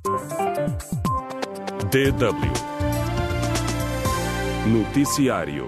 DW Noticiário.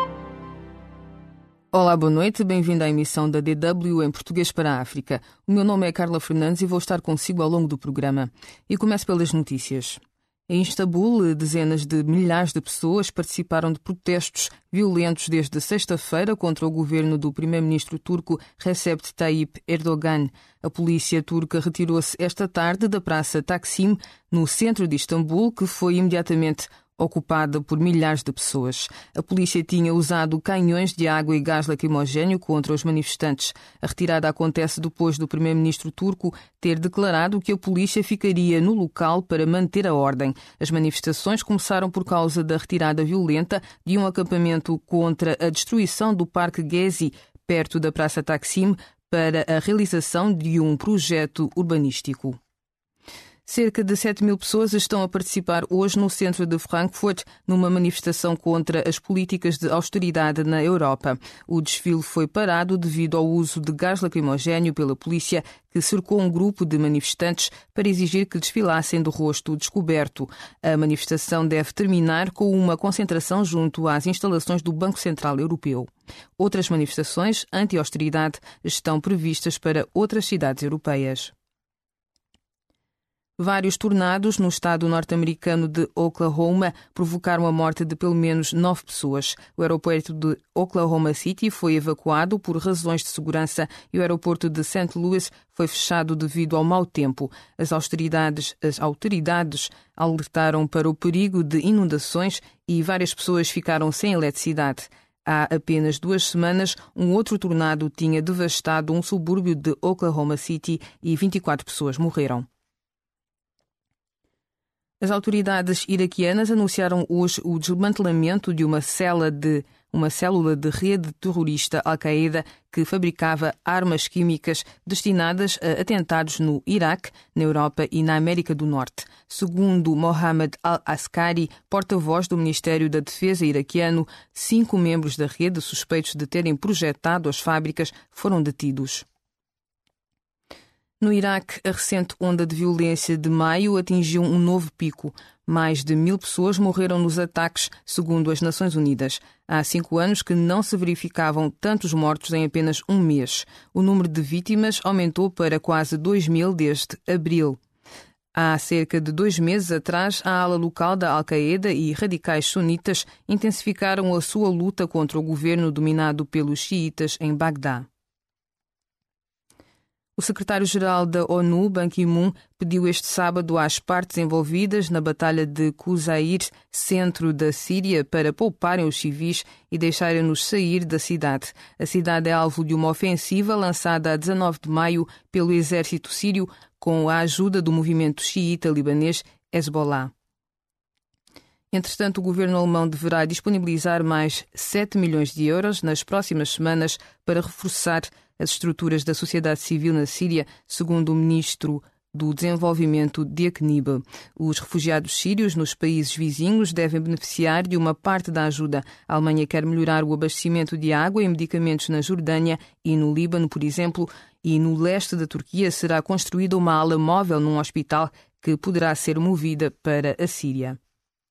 Olá, boa noite. Bem-vindo à emissão da DW em português para a África. O meu nome é Carla Fernandes e vou estar consigo ao longo do programa. E começo pelas notícias. Em Istambul, dezenas de milhares de pessoas participaram de protestos violentos desde sexta-feira contra o governo do primeiro-ministro turco Recep Tayyip Erdogan. A polícia turca retirou-se esta tarde da Praça Taksim, no centro de Istambul, que foi imediatamente ocupada por milhares de pessoas. A polícia tinha usado canhões de água e gás lacrimogéneo contra os manifestantes. A retirada acontece depois do primeiro-ministro turco ter declarado que a polícia ficaria no local para manter a ordem. As manifestações começaram por causa da retirada violenta de um acampamento contra a destruição do Parque Gezi, perto da Praça Taksim, para a realização de um projeto urbanístico. Cerca de 7.000 pessoas estão a participar hoje no centro de Frankfurt numa manifestação contra as políticas de austeridade na Europa. O desfile foi parado devido ao uso de gás lacrimogéneo pela polícia, que cercou um grupo de manifestantes para exigir que desfilassem do rosto descoberto. A manifestação deve terminar com uma concentração junto às instalações do Banco Central Europeu. Outras manifestações anti-austeridade estão previstas para outras cidades europeias. Vários tornados no estado norte-americano de Oklahoma provocaram a morte de pelo menos 9 pessoas. O aeroporto de Oklahoma City foi evacuado por razões de segurança e o aeroporto de St. Louis foi fechado devido ao mau tempo. As autoridades alertaram para o perigo de inundações e várias pessoas ficaram sem eletricidade. Há apenas 2 semanas, um outro tornado tinha devastado um subúrbio de Oklahoma City e 24 pessoas morreram. As autoridades iraquianas anunciaram hoje o desmantelamento de uma célula de rede terrorista Al-Qaeda que fabricava armas químicas destinadas a atentados no Iraque, na Europa e na América do Norte. Segundo Mohamed Al-Askari, porta-voz do Ministério da Defesa iraquiano, 5 membros da rede suspeitos de terem projetado as fábricas foram detidos. No Iraque, a recente onda de violência de maio atingiu um novo pico. Mais de 1.000 pessoas morreram nos ataques, segundo as Nações Unidas. Há 5 anos que não se verificavam tantos mortos em apenas um mês. O número de vítimas aumentou para quase 2.000 desde abril. Há cerca de 2 meses atrás, a ala local da Al-Qaeda e radicais sunitas intensificaram a sua luta contra o governo dominado pelos xiitas em Bagdá. O secretário-geral da ONU, Ban Ki-moon, pediu este sábado às partes envolvidas na Batalha de Qusair, centro da Síria, para pouparem os civis e deixarem-nos sair da cidade. A cidade é alvo de uma ofensiva lançada a 19 de maio pelo exército sírio com a ajuda do movimento xiita libanês Hezbollah. Entretanto, o governo alemão deverá disponibilizar mais 7 milhões de euros nas próximas semanas para reforçar as estruturas da sociedade civil na Síria, segundo o ministro do Desenvolvimento Dirk Niebel. Os refugiados sírios nos países vizinhos devem beneficiar de uma parte da ajuda. A Alemanha quer melhorar o abastecimento de água e medicamentos na Jordânia e no Líbano, por exemplo, e no leste da Turquia será construída uma ala móvel num hospital que poderá ser movida para a Síria.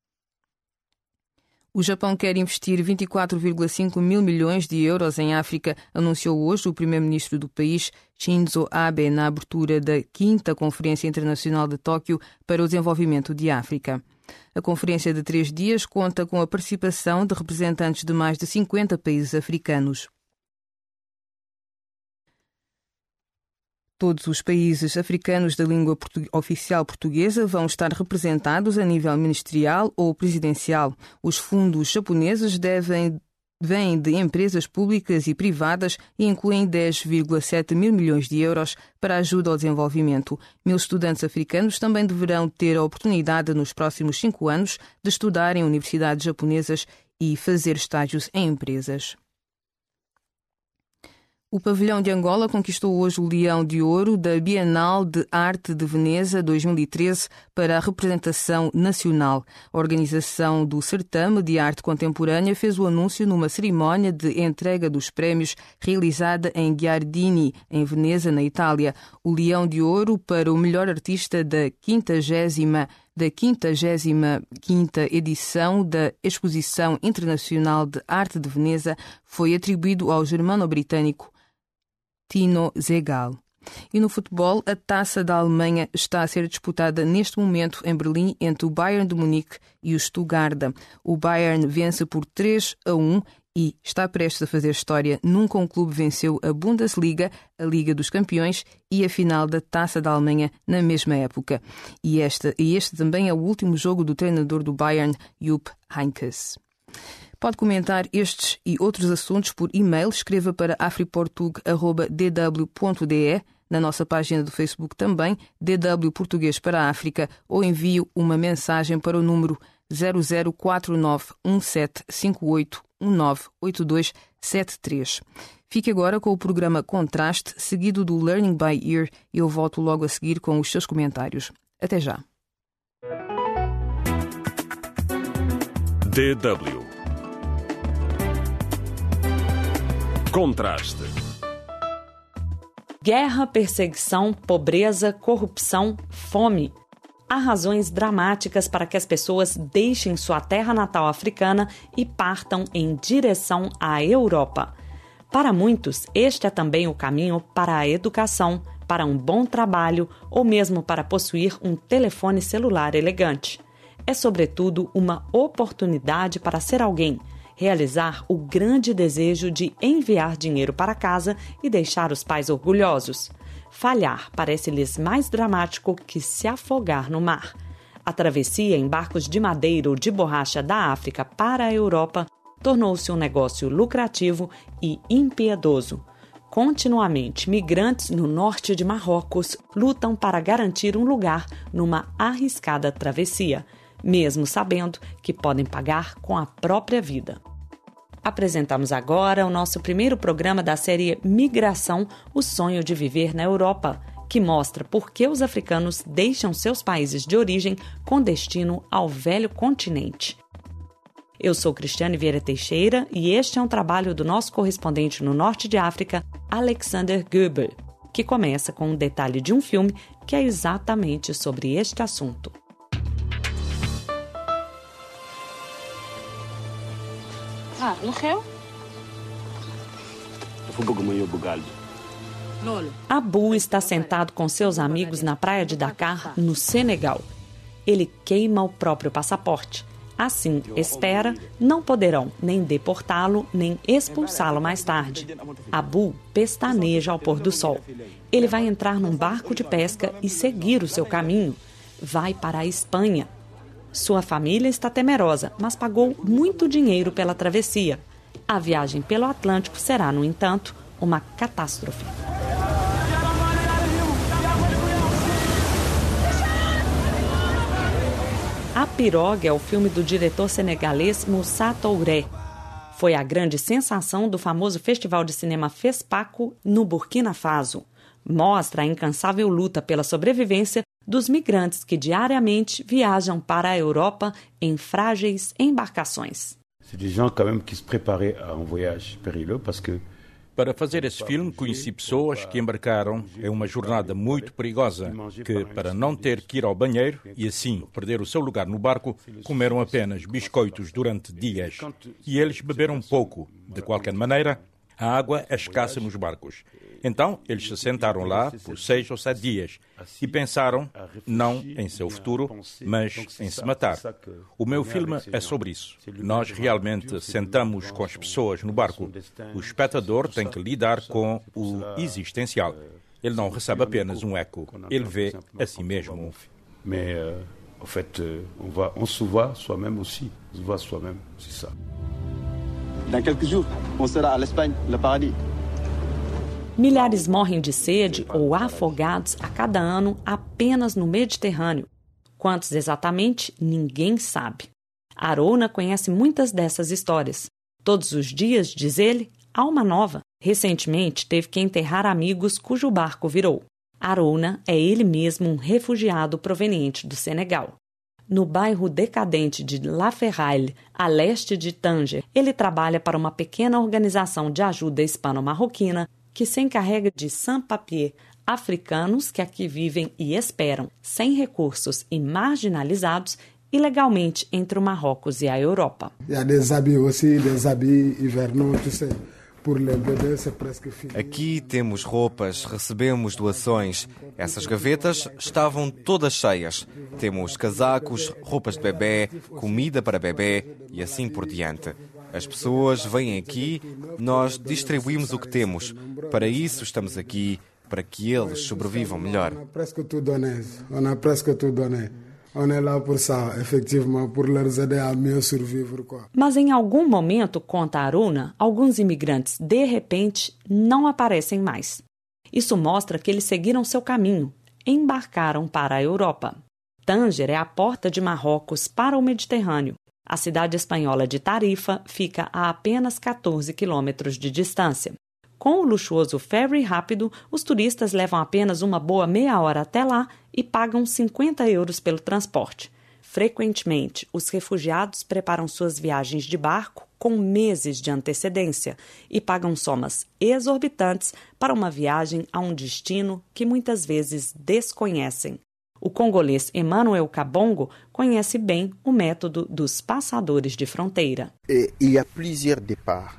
O Japão quer investir 24,5 mil milhões de euros em África, anunciou hoje o primeiro-ministro do país, Shinzo Abe, na abertura da 5ª Conferência Internacional de Tóquio para o Desenvolvimento de África. A conferência de 3 dias conta com a participação de representantes de mais de 50 países africanos. Todos os países africanos da língua oficial portuguesa vão estar representados a nível ministerial ou presidencial. Os fundos japoneses vêm de empresas públicas e privadas e incluem 10,7 mil milhões de euros para ajuda ao desenvolvimento. 1.000 estudantes africanos também deverão ter a oportunidade nos próximos 5 anos de estudar em universidades japonesas e fazer estágios em empresas. O pavilhão de Angola conquistou hoje o Leão de Ouro da Bienal de Arte de Veneza 2013 para a representação nacional. A organização do certame de arte contemporânea fez o anúncio numa cerimónia de entrega dos prémios realizada em Giardini, em Veneza, na Itália. O Leão de Ouro para o melhor artista da 55ª edição da Exposição Internacional de Arte de Veneza foi atribuído ao germano-britânico Tino Zegal. E no futebol, a Taça da Alemanha está a ser disputada neste momento em Berlim entre o Bayern de Munique e o Stuttgart. O Bayern vence por 3-1 e está prestes a fazer história. Nunca um clube venceu a Bundesliga, a Liga dos Campeões e a final da Taça da Alemanha na mesma época. E este também é o último jogo do treinador do Bayern, Jupp Heynckes. Pode comentar estes e outros assuntos por e-mail. Escreva para afriportug@dw.de, na nossa página do Facebook também, DW Português para a África, ou envie uma mensagem para o número 00491758198273. Fique agora com o programa Contraste, seguido do Learning by Ear, e eu volto logo a seguir com os seus comentários. Até já. DW Contraste. Guerra, perseguição, pobreza, corrupção, fome. Há razões dramáticas para que as pessoas deixem sua terra natal africana e partam em direção à Europa. Para muitos, este é também o caminho para a educação, para um bom trabalho ou mesmo para possuir um telefone celular elegante. É, sobretudo, uma oportunidade para ser alguém, realizar o grande desejo de enviar dinheiro para casa e deixar os pais orgulhosos. Falhar parece-lhes mais dramático que se afogar no mar. A travessia em barcos de madeira ou de borracha da África para a Europa tornou-se um negócio lucrativo e impiedoso. Continuamente, migrantes no norte de Marrocos lutam para garantir um lugar numa arriscada travessia, mesmo sabendo que podem pagar com a própria vida. Apresentamos agora o nosso primeiro programa da série Migração, o sonho de viver na Europa, que mostra por que os africanos deixam seus países de origem com destino ao velho continente. Eu sou Cristiane Vieira Teixeira e este é um trabalho do nosso correspondente no norte de África, Alexander Goebel, que começa com um detalhe de um filme que é exatamente sobre este assunto. Abu está sentado com seus amigos na praia de Dakar, no Senegal. Ele queima o próprio passaporte. Assim, espera, não poderão nem deportá-lo, nem expulsá-lo mais tarde. Abu pestaneja ao pôr do sol. Ele vai entrar num barco de pesca e seguir o seu caminho. Vai para a Espanha. Sua família está temerosa, mas pagou muito dinheiro pela travessia. A viagem pelo Atlântico será, no entanto, uma catástrofe. A Piroga é o filme do diretor senegalês Moussa Touré. Foi a grande sensação do famoso festival de cinema FESPACO no Burkina Faso. Mostra a incansável luta pela sobrevivência dos migrantes que diariamente viajam para a Europa em frágeis embarcações. Para fazer esse filme, conheci pessoas que embarcaram em uma jornada muito perigosa, que, para não ter que ir ao banheiro e assim perder o seu lugar no barco, comeram apenas biscoitos durante dias. E eles beberam pouco. De qualquer maneira, a água é escassa nos barcos. Então, eles se sentaram lá por 6 ou 7 dias e pensaram, não em seu futuro, mas em se matar. O meu filme é sobre isso. Nós realmente sentamos com as pessoas no barco. O espectador tem que lidar com o existencial. Ele não recebe apenas um eco, ele vê a si mesmo. Mas, en fait, on se voit soi-même aussi. On se voit soi-même, c'est ça. Dans quelques jours, on sera à l'Espagne, le paradis. Milhares morrem de sede ou afogados a cada ano apenas no Mediterrâneo. Quantos exatamente, ninguém sabe. Arouna conhece muitas dessas histórias. Todos os dias, diz ele, Alma Nova, recentemente teve que enterrar amigos cujo barco virou. Arouna é ele mesmo um refugiado proveniente do Senegal. No bairro decadente de La Ferraille, a leste de Tanger, ele trabalha para uma pequena organização de ajuda hispano-marroquina que se encarrega de sans-papiers, africanos que aqui vivem e esperam, sem recursos e marginalizados, ilegalmente entre o Marrocos e a Europa. Aqui temos roupas, recebemos doações. Essas gavetas estavam todas cheias. Temos casacos, roupas de bebê, comida para bebê e assim por diante. As pessoas vêm aqui, nós distribuímos o que temos. Para isso estamos aqui, para que eles sobrevivam melhor. Mas em algum momento, conta Arouna, alguns imigrantes, de repente, não aparecem mais. Isso mostra que eles seguiram seu caminho, embarcaram para a Europa. Tanger é a porta de Marrocos para o Mediterrâneo. A cidade espanhola de Tarifa fica a apenas 14 quilômetros de distância. Com o luxuoso ferry rápido, os turistas levam apenas uma boa meia hora até lá e pagam 50 € pelo transporte. Frequentemente, os refugiados preparam suas viagens de barco com meses de antecedência e pagam somas exorbitantes para uma viagem a um destino que muitas vezes desconhecem. O congolês Emmanuel Kabongo conhece bem o método dos passadores de fronteira. Il y a plusieurs départs.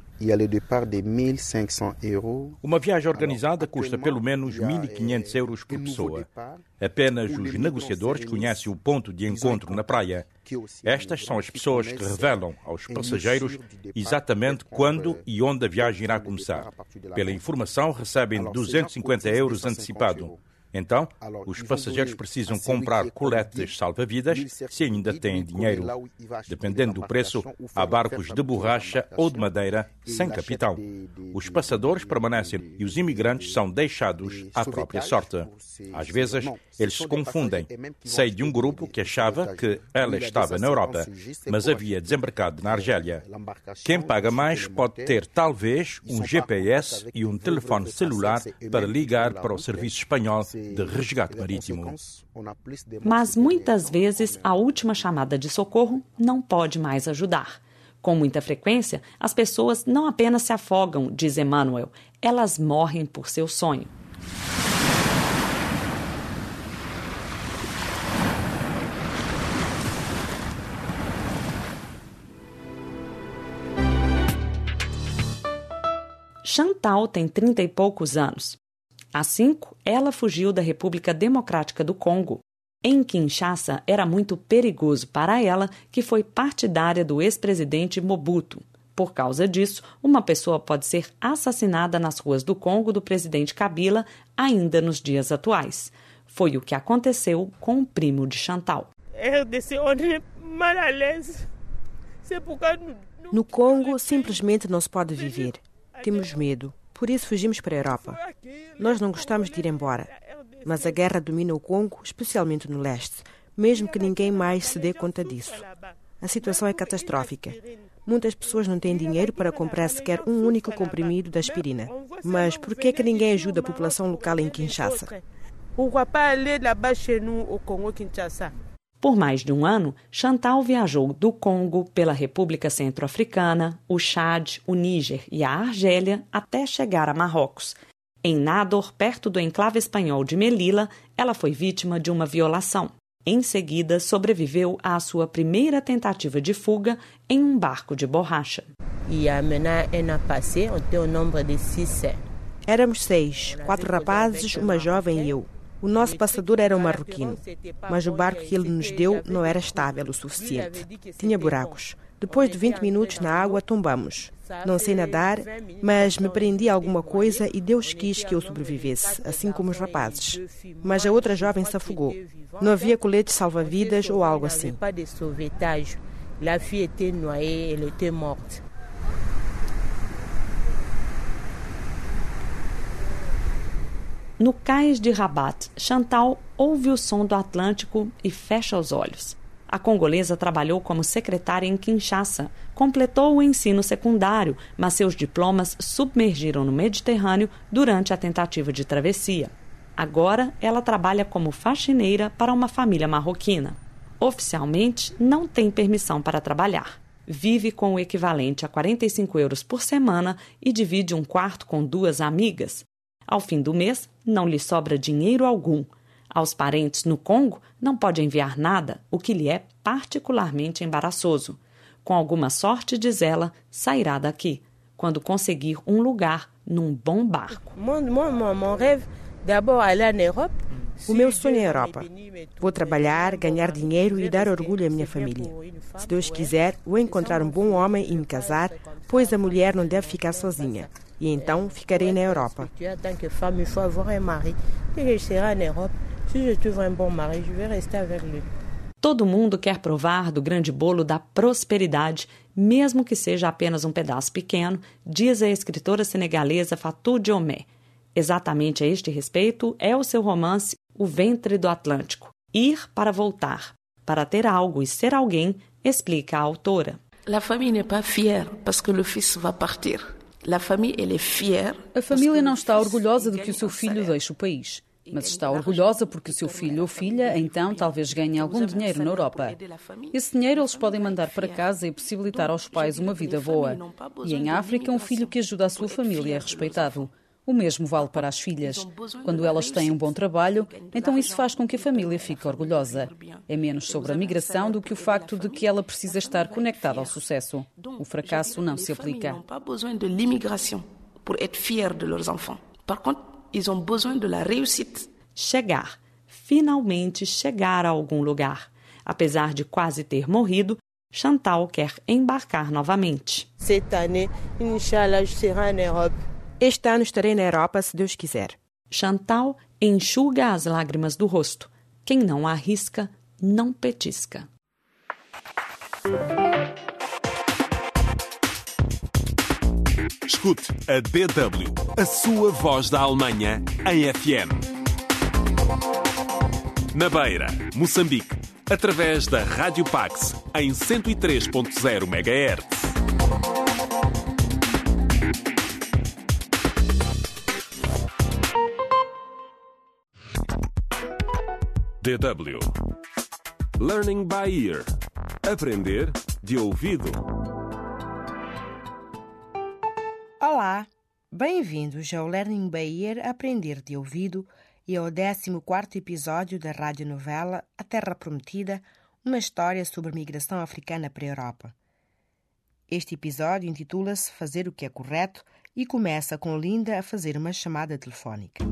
Uma viagem organizada custa pelo menos 1.500 € por pessoa. Apenas os negociadores conhecem o ponto de encontro na praia. Estas são as pessoas que revelam aos passageiros exatamente quando e onde a viagem irá começar. Pela informação, recebem 250 € antecipado. Então, os passageiros precisam comprar coletes salva-vidas se ainda têm dinheiro. Dependendo do preço, há barcos de borracha ou de madeira sem capitão. Os passadores permanecem e os imigrantes são deixados à própria sorte. Às vezes, eles se confundem. Sei de um grupo que achava que ela estava na Europa, mas havia desembarcado na Argélia. Quem paga mais pode ter, talvez, um GPS e um telefone celular para ligar para o serviço espanhol de resgate marítimo. Mas muitas vezes a última chamada de socorro não pode mais ajudar. Com muita frequência, as pessoas não apenas se afogam, diz Emmanuel, elas morrem por seu sonho. Chantal tem 30 e poucos anos. Há 5, ela fugiu da República Democrática do Congo. Em Kinshasa, era muito perigoso para ela, que foi partidária do ex-presidente Mobutu. Por causa disso, uma pessoa pode ser assassinada nas ruas do Congo do presidente Kabila ainda nos dias atuais. Foi o que aconteceu com o primo de Chantal. No Congo, simplesmente não se pode viver. Temos medo. Por isso fugimos para a Europa. Nós não gostamos de ir embora, mas a guerra domina o Congo, especialmente no leste, mesmo que ninguém mais se dê conta disso. A situação é catastrófica. Muitas pessoas não têm dinheiro para comprar sequer um único comprimido de aspirina. Mas por que ninguém ajuda a população local em Kinshasa? Por mais de um ano, Chantal viajou do Congo pela República Centro-Africana, o Chad, o Níger e a Argélia até chegar a Marrocos. Em Nador, perto do enclave espanhol de Melilla, ela foi vítima de uma violação. Em seguida, sobreviveu à sua primeira tentativa de fuga em um barco de borracha. Éramos 6, 4 rapazes, uma jovem e eu. O nosso passador era um marroquino, mas o barco que ele nos deu não era estável o suficiente. Tinha buracos. Depois de 20 minutos na água, tombamos. Não sei nadar, mas me prendi a alguma coisa e Deus quis que eu sobrevivesse, assim como os rapazes. Mas a outra jovem se afogou. Não havia colete salva-vidas ou algo assim. No cais de Rabat, Chantal ouve o som do Atlântico e fecha os olhos. A congolesa trabalhou como secretária em Kinshasa, completou o ensino secundário, mas seus diplomas submergiram no Mediterrâneo durante a tentativa de travessia. Agora, ela trabalha como faxineira para uma família marroquina. Oficialmente, não tem permissão para trabalhar. Vive com o equivalente a 45 euros por semana e divide um quarto com 2 amigas. Ao fim do mês, não lhe sobra dinheiro algum. Aos parentes no Congo, não pode enviar nada, o que lhe é particularmente embaraçoso. Com alguma sorte, diz ela, sairá daqui, quando conseguir um lugar num bom barco. O meu sonho é a Europa. Vou trabalhar, ganhar dinheiro e dar orgulho à minha família. Se Deus quiser, vou encontrar um bom homem e me casar, pois a mulher não deve ficar sozinha. E então ficarei na Europa. Todo mundo quer provar do grande bolo da prosperidade, mesmo que seja apenas um pedaço pequeno, diz a escritora senegalesa Fatou Diomé. Exatamente a este respeito é o seu romance O Ventre do Atlântico. Ir para voltar, para ter algo e ser alguém, explica a autora. A família n'est pas fière parce que le fils va partir. A família não está orgulhosa de que o seu filho deixe o país, mas está orgulhosa porque o seu filho ou filha, então, talvez ganhe algum dinheiro na Europa. Esse dinheiro eles podem mandar para casa e possibilitar aos pais uma vida boa. E em África, um filho que ajuda a sua família é respeitado. O mesmo vale para as filhas. Quando elas têm um bom trabalho, então isso faz com que a família fique orgulhosa. É menos sobre a migração do que o facto de que ela precisa estar conectada ao sucesso. O fracasso não se aplica. Chegar. Finalmente chegar a algum lugar. Apesar de quase ter morrido, Chantal quer embarcar novamente. Este ano estarei na Europa, se Deus quiser. Chantal enxuga as lágrimas do rosto. Quem não arrisca, não petisca. Escute a DW, a sua voz da Alemanha, em FM. Na Beira, Moçambique, através da Rádio Pax, em 103.0 MHz. DW Learning by Ear. Aprender de ouvido. Olá, bem-vindos ao Learning by Ear Aprender de Ouvido e ao 14º episódio da radionovela A Terra Prometida, uma história sobre migração africana para a Europa. Este episódio intitula-se Fazer o que é correto e começa com Linda a fazer uma chamada telefónica.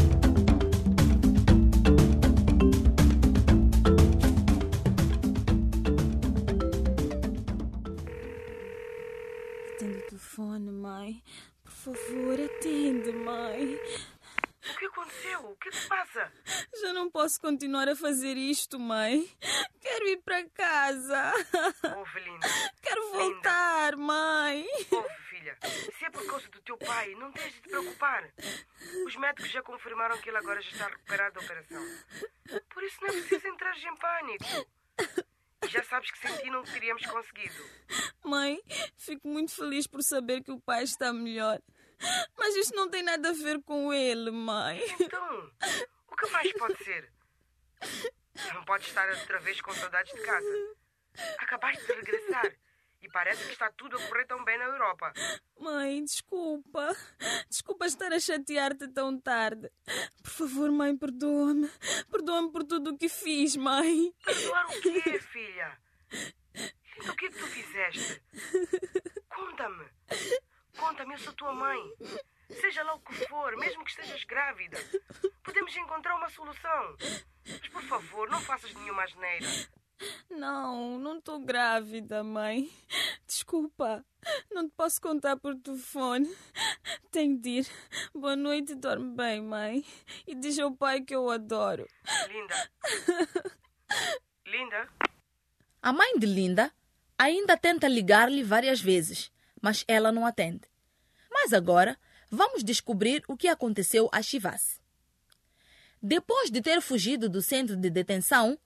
Mãe, por favor, atende, mãe. O que aconteceu? O que se passa? Já não posso continuar a fazer isto, mãe. Quero ir para casa. Ouve, Linda. Quero voltar, Linda. Mãe. Ouve, filha. Se é por causa do teu pai, não tens de te preocupar. Os médicos já confirmaram que ele agora já está recuperado da operação. Por isso não é preciso entrar em pânico. Já sabes que sem ti não teríamos conseguido. Mãe, fico muito feliz por saber que o pai está melhor. Mas isto não tem nada a ver com ele, mãe. Então, o que mais pode ser? Não podes estar outra vez com saudades de casa. Acabaste de regressar e parece que está tudo a correr tão bem na Europa. Mãe, desculpa. Desculpa estar a chatear-te tão tarde. Por favor, mãe, perdoa-me. Perdoa-me por tudo o que fiz, mãe. Perdoar o quê, filha? O que é que tu fizeste? Conta-me. Conta-me, eu sou tua mãe. Seja lá o que for, mesmo que estejas grávida, podemos encontrar uma solução. Mas, por favor, não faças nenhuma asneira. Não estou grávida, mãe. Desculpa, não te posso contar por telefone. Tenho de ir. Boa noite e dorme bem, mãe. E diz ao pai que eu o adoro. Linda. Linda? A mãe de Linda ainda tenta ligar-lhe várias vezes, mas ela não atende. Mas agora, vamos descobrir o que aconteceu a Shivas. Depois de ter fugido do centro de detenção,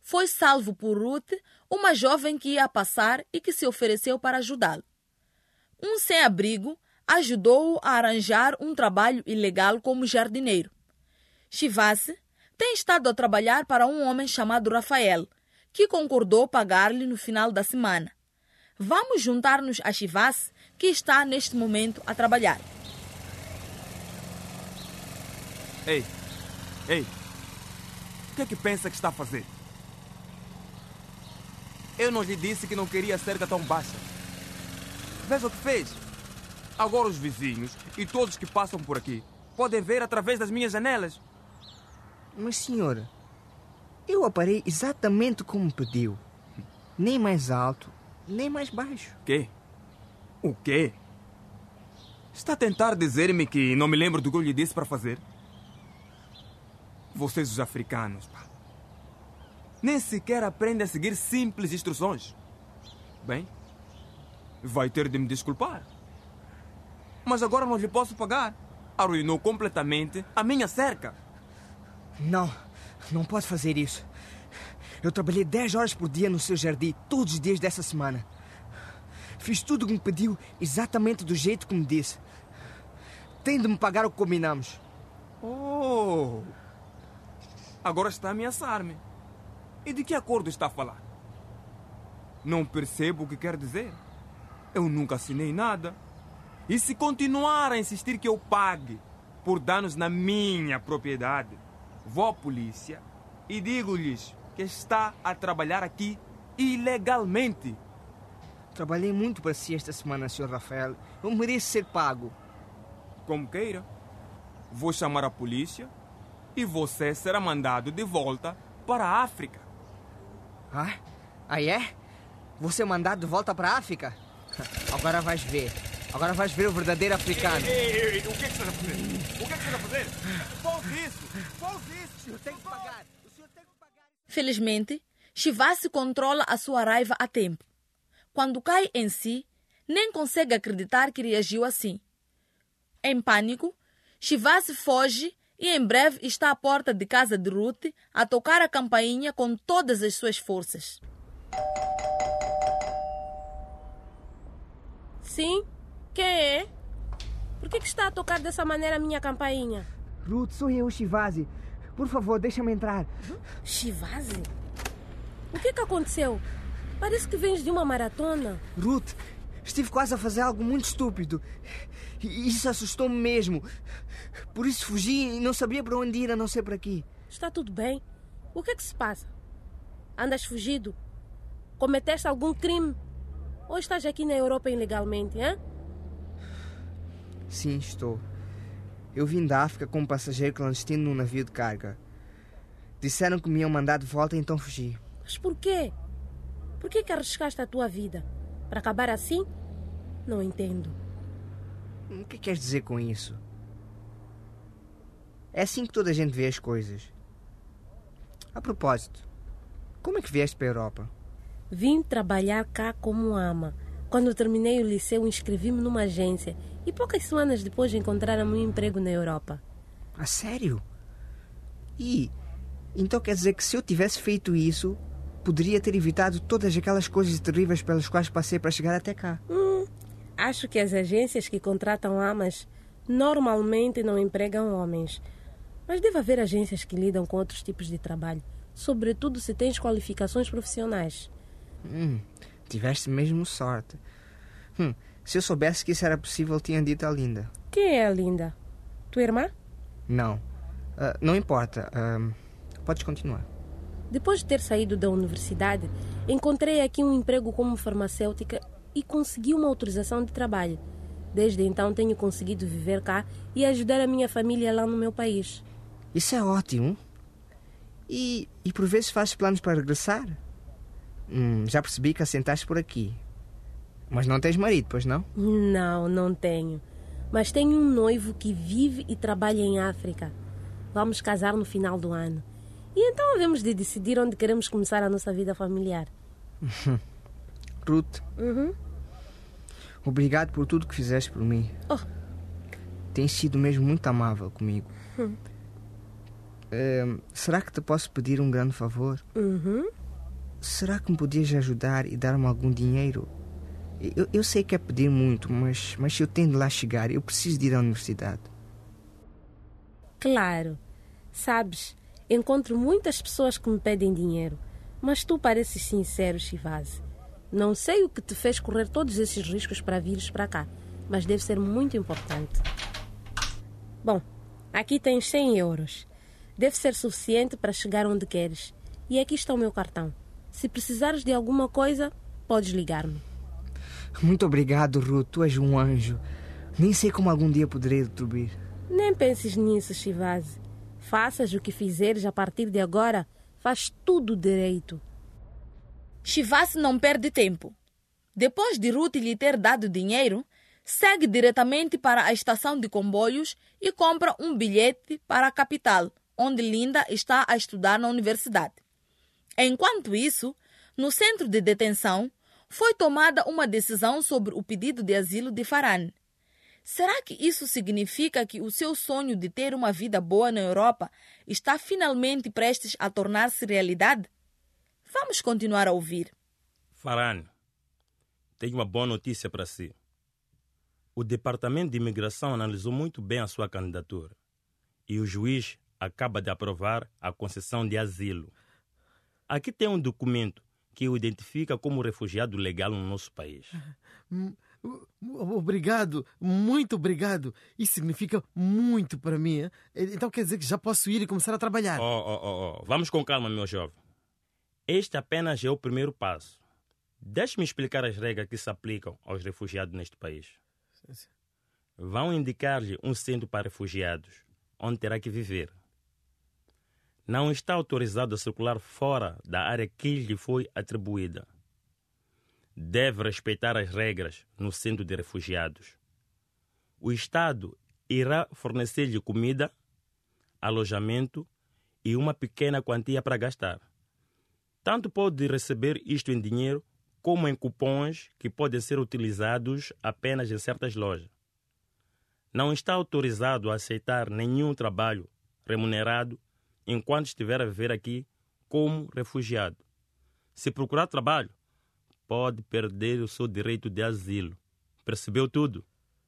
foi salvo por Ruth, uma jovem que ia a passar e que se ofereceu para ajudá-lo. Um sem-abrigo ajudou-o a arranjar um trabalho ilegal como jardineiro. Shivasi tem estado a trabalhar para um homem chamado Rafael, que concordou pagar-lhe no final da semana. Vamos juntar-nos a Shivasi, que está neste momento a trabalhar. Ei! O que é que pensa que está a fazer? Eu não lhe disse que não queria cerca tão baixa. Veja o que fez. Agora os vizinhos e todos que passam por aqui podem ver através das minhas janelas. Mas, senhora, eu aparei exatamente como pediu. Nem mais alto, nem mais baixo. Quê? O quê? Está a tentar dizer-me que não me lembro do que eu lhe disse para fazer? Vocês, os africanos, pá, nem sequer aprendem a seguir simples instruções. Bem, vai ter de me desculpar. Mas agora não lhe posso pagar. Arruinou completamente a minha cerca. Não pode fazer isso. Eu trabalhei 10 horas por dia no seu jardim, todos os dias dessa semana. Fiz tudo o que me pediu, exatamente do jeito que me disse. Tem de me pagar o que combinamos. Oh! Agora está a ameaçar-me. E de que acordo está a falar? Não percebo o que quer dizer. Eu nunca assinei nada. E se continuar a insistir que eu pague por danos na minha propriedade, vou à polícia e digo-lhes que está a trabalhar aqui ilegalmente. Trabalhei muito para si esta semana, Sr. Rafael. Eu mereço ser pago. Como queira. Vou chamar a polícia e você será mandado de volta para a África. Ah, é? Vou ser mandado de volta para a África? Agora vais ver. Agora vais ver o verdadeiro africano. Ei, o que é que você está a fazer? O que é que você está a fazer? Pouse isso! O senhor tem que pagar. Felizmente, Shivasi controla a sua raiva a tempo. Quando cai em si, nem consegue acreditar que reagiu assim. Em pânico, Shivasi foge e em breve está à porta de casa de Ruth a tocar a campainha com todas as suas forças. Sim? Quem é? Por que está a tocar dessa maneira a minha campainha? Ruth, sou eu, Shivasi. Por favor, deixa-me entrar. Shivasi? O que aconteceu? Parece que vens de uma maratona. Ruth, estive quase a fazer algo muito estúpido. E isso assustou-me mesmo. Por isso fugi e não sabia para onde ir, a não ser por aqui. Está tudo bem? O que se passa? Andas fugido? Cometeste algum crime? Ou estás aqui na Europa ilegalmente, hein? Sim, estou. Eu vim da África como passageiro clandestino num navio de carga. Disseram que me iam mandar de volta, então fugi. Mas por quê? Por que arriscaste a tua vida? Para acabar assim? Não entendo. O que queres dizer com isso? É assim que toda a gente vê as coisas. A propósito, como é que vieste para a Europa? Vim trabalhar cá como ama. Quando terminei o liceu, inscrevi-me numa agência e poucas semanas depois encontraram um emprego na Europa. A sério? E então quer dizer que se eu tivesse feito isso, poderia ter evitado todas aquelas coisas terríveis pelas quais passei para chegar até cá? Acho que as agências que contratam amas normalmente não empregam homens. Mas deve haver agências que lidam com outros tipos de trabalho, sobretudo se tens qualificações profissionais. Tiveste mesmo sorte. Se eu soubesse que isso era possível, tinha dito a Linda. Quem é a Linda? Tua irmã? Não. Não importa. Podes continuar. Depois de ter saído da universidade, encontrei aqui um emprego como farmacêutica e consegui uma autorização de trabalho. Desde então tenho conseguido viver cá e ajudar a minha família lá no meu país. Isso é ótimo. E por vezes fazes planos para regressar? Já percebi que assentaste por aqui. Mas não tens marido, pois não? Não tenho. Mas tenho um noivo que vive e trabalha em África. Vamos casar no final do ano. E então havemos de decidir onde queremos começar a nossa vida familiar. Ruth, obrigado por tudo que fizeste por mim. Tens sido mesmo muito amável comigo. Será que te posso pedir um grande favor? Uhum. Será que me podias ajudar e dar-me algum dinheiro? Eu sei que é pedir muito, mas se eu tenho de lá chegar, eu preciso de ir à universidade. Claro. Sabes, encontro muitas pessoas que me pedem dinheiro, mas tu pareces sincero, Shivase. Não sei o que te fez correr todos esses riscos para vires para cá, mas deve ser muito importante. Bom, aqui tens 100 euros. Deve ser suficiente para chegar onde queres. E aqui está o meu cartão. Se precisares de alguma coisa, podes ligar-me. Muito obrigado, Ruth. Tu és um anjo. Nem sei como algum dia poderei retribuir. Nem penses nisso, Shivase. Faças o que fizeres a partir de agora, faz tudo direito. Shivase não perde tempo. Depois de Ruth lhe ter dado dinheiro, segue diretamente para a estação de comboios e compra um bilhete para a capital, onde Linda está a estudar na universidade. Enquanto isso, no centro de detenção, foi tomada uma decisão sobre o pedido de asilo de Farhan. Será que isso significa que o seu sonho de ter uma vida boa na Europa está finalmente prestes a tornar-se realidade? Vamos continuar a ouvir. Farhan, tenho uma boa notícia para si. O Departamento de Imigração analisou muito bem a sua candidatura e o juiz acaba de aprovar a concessão de asilo. Aqui tem um documento que o identifica como refugiado legal no nosso país. Obrigado, muito obrigado. Isso significa muito para mim. Hein? Então quer dizer que já posso ir e começar a trabalhar. Vamos com calma, meu jovem. Este apenas é o primeiro passo. Deixe-me explicar as regras que se aplicam aos refugiados neste país. Vão indicar-lhe um centro para refugiados, onde terá que viver. Não está autorizado a circular fora da área que lhe foi atribuída. Deve respeitar as regras no centro de refugiados. O Estado irá fornecer-lhe comida, alojamento e uma pequena quantia para gastar. Tanto pode receber isto em dinheiro como em cupons que podem ser utilizados apenas em certas lojas. Não está autorizado a aceitar nenhum trabalho remunerado enquanto estiver a viver aqui como refugiado. Se procurar trabalho, pode perder o seu direito de asilo. Percebeu tudo?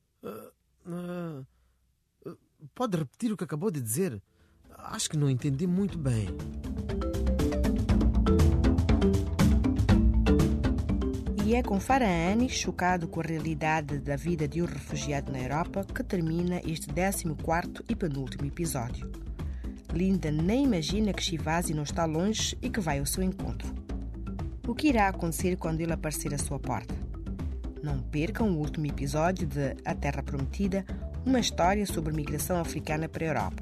Pode repetir o que acabou de dizer? Acho que não entendi muito bem. E é com Farhan, chocado com a realidade da vida de um refugiado na Europa, que termina este 14º e penúltimo episódio. Linda nem imagina que Shivase não está longe e que vai ao seu encontro. O que irá acontecer quando ele aparecer à sua porta? Não percam o último episódio de A Terra Prometida, uma história sobre a migração africana para a Europa.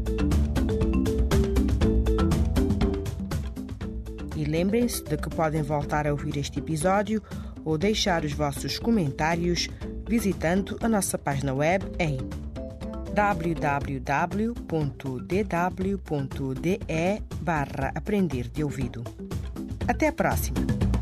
E lembrem-se de que podem voltar a ouvir este episódio ou deixar os vossos comentários visitando a nossa página web em www.dw.de/aprender de ouvido. Até a próxima!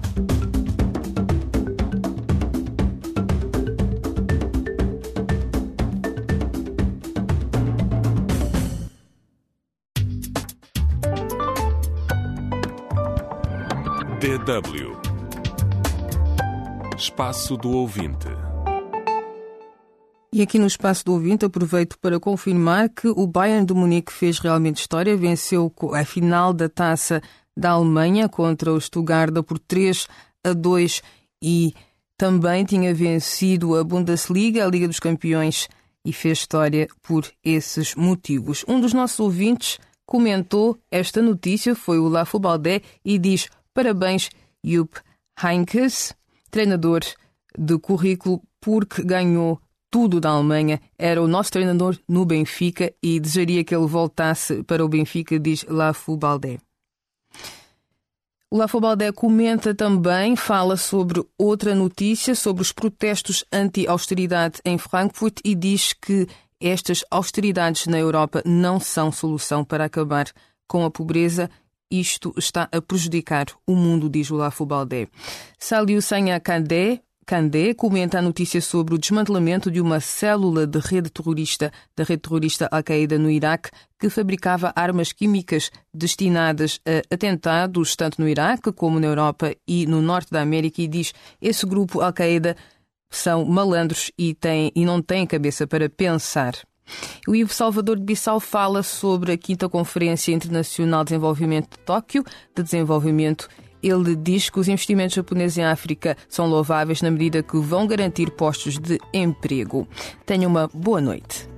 DW Espaço do Ouvinte. E aqui no Espaço do Ouvinte aproveito para confirmar que o Bayern de Munique fez realmente história, venceu a final da Taça da Alemanha contra o Stuttgart por 3-2 e também tinha vencido a Bundesliga, a Liga dos Campeões, e fez história por esses motivos. Um dos nossos ouvintes comentou esta notícia, foi o Lafo Baldé, e diz: parabéns, Jupp Heynckes, treinador de currículo, porque ganhou tudo da Alemanha. Era o nosso treinador no Benfica e desejaria que ele voltasse para o Benfica, diz Lafo Baldé. O Lafo Baldé comenta também, fala sobre outra notícia, sobre os protestos anti-austeridade em Frankfurt, e diz que estas austeridades na Europa não são solução para acabar com a pobreza. Isto está a prejudicar o mundo, diz o Lafo Baldé. Saliu Sanha Kandé, Kandé comenta a notícia sobre o desmantelamento de uma célula da rede terrorista Al-Qaeda no Iraque, que fabricava armas químicas destinadas a atentados tanto no Iraque como na Europa e no norte da América, e diz: esse grupo Al-Qaeda são malandros e não têm cabeça para pensar. O Ivo Salvador de Bissau fala sobre a 5ª Conferência Internacional de Desenvolvimento de Tóquio, de desenvolvimento. Ele diz que os investimentos japoneses em África são louváveis na medida que vão garantir postos de emprego. Tenha uma boa noite.